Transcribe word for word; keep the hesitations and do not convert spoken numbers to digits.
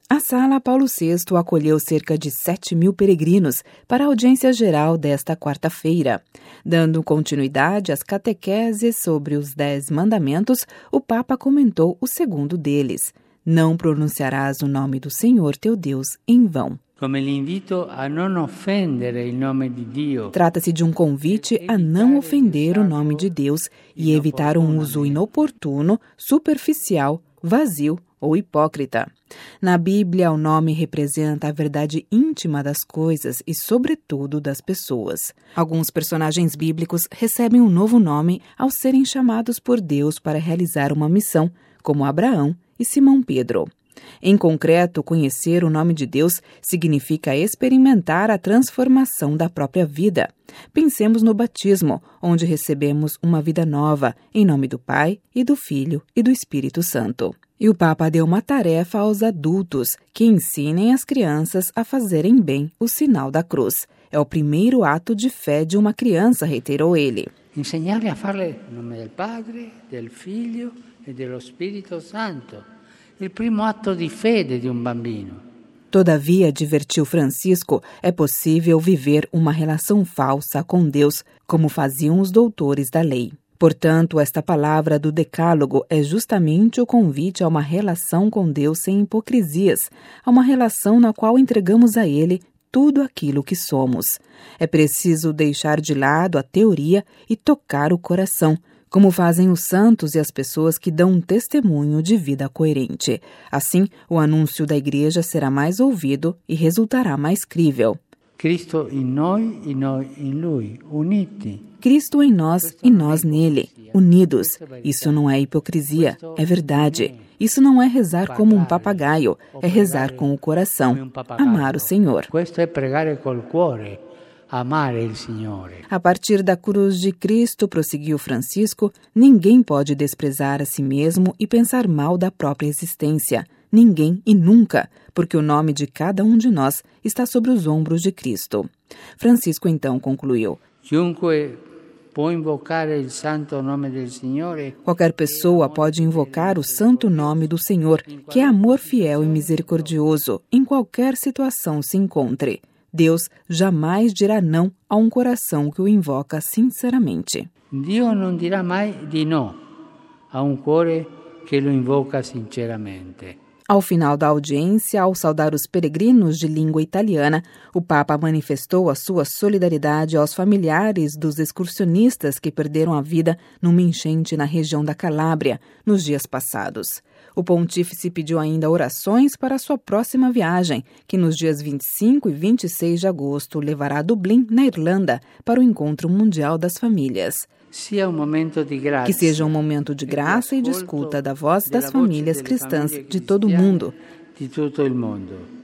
A Sala Paulo sexto acolheu cerca de sete mil peregrinos para a audiência geral desta quarta-feira. Dando continuidade às catequeses sobre os Dez Mandamentos, o Papa comentou o segundo deles: não pronunciarás o nome do Senhor teu Deus em vão. Come l'invito a non offendere il nome di Dio. Trata-se de um convite a não ofender o nome de Deus e evitar um uso inoportuno, superficial, vazio ou hipócrita. Na Bíblia, o nome representa a verdade íntima das coisas e, sobretudo, das pessoas. Alguns personagens bíblicos recebem um novo nome ao serem chamados por Deus para realizar uma missão, como Abraão e Simão Pedro. Em concreto, conhecer o nome de Deus significa experimentar a transformação da própria vida. Pensemos no batismo, onde recebemos uma vida nova, em nome do Pai, e do Filho e do Espírito Santo. E o Papa deu uma tarefa aos adultos, que ensinem as crianças a fazerem bem o sinal da cruz. É o primeiro ato de fé de uma criança, reiterou ele. Insegnarle a farle em nome del Padre, del Figlio e dello Spirito Santo. Il primo atto di fede di un bambino. Todavia, advertiu Francisco, é possível viver uma relação falsa com Deus, como faziam os doutores da lei. Portanto, esta palavra do Decálogo é justamente o convite a uma relação com Deus sem hipocrisias, a uma relação na qual entregamos a Ele tudo aquilo que somos. É preciso deixar de lado a teoria e tocar o coração, como fazem os santos e as pessoas que dão um testemunho de vida coerente. Assim, o anúncio da Igreja será mais ouvido e resultará mais crível. Cristo in noi e noi in Lui, uniti. Cristo em nós e nós nele, unidos. Isso não é hipocrisia, é verdade. Isso não é rezar como um papagaio, é rezar com o coração, amar o Senhor. Questo è pregare col cuore. Amare il Signore. A partir da cruz de Cristo, prosseguiu Francisco, ninguém pode desprezar a si mesmo e pensar mal da própria existência. Ninguém e nunca, porque o nome de cada um de nós está sobre os ombros de Cristo. Francisco então concluiu: Chiunque può invocare il santo nome del Signore. Qualquer pessoa pode invocar o santo nome do Senhor, que é amor fiel e misericordioso, em qualquer situação se encontre. Deus jamais dirá não a um coração que o invoca sinceramente. Dio non dirà mai di no a un cuore che lo invoca sinceramente. Ao final da audiência, ao saudar os peregrinos de língua italiana, o Papa manifestou a sua solidariedade aos familiares dos excursionistas que perderam a vida numa enchente na região da Calábria nos dias passados. O pontífice pediu ainda orações para a sua próxima viagem, que nos dias vinte e cinco e vinte e seis de agosto levará a Dublin, na Irlanda, para o Encontro Mundial das Famílias. Sia um momento de graça, que seja um momento de graça e de escuta da voz das famílias cristãs de todo o mundo. De todo o mundo.